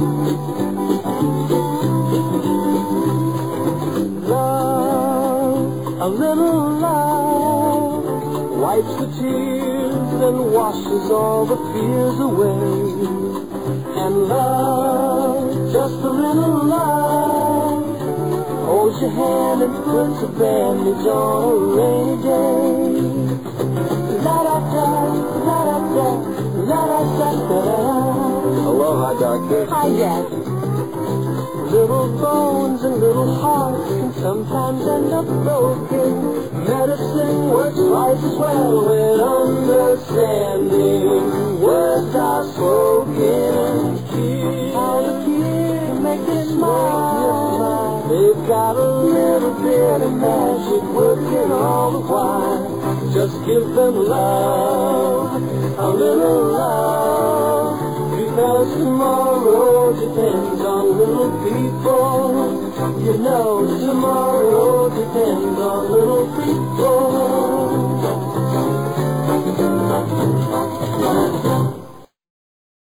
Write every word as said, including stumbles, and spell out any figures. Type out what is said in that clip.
Love, a little love, wipes the tears and washes all the fears away. And love, just a little love, holds your hand and puts a bandage on a rainy day. La-da-da, la-da-da, la-da-da-da. Aloha, Doctor. Hi, Dad. Little bones and little hearts can sometimes end up broken. Medicine works twice as well when understanding words are spoken. How to keep, make you smile. They've got a little bit of magic working all the while. Just give them love, a little love, because tomorrow depends on little people. You know tomorrow depends on little people.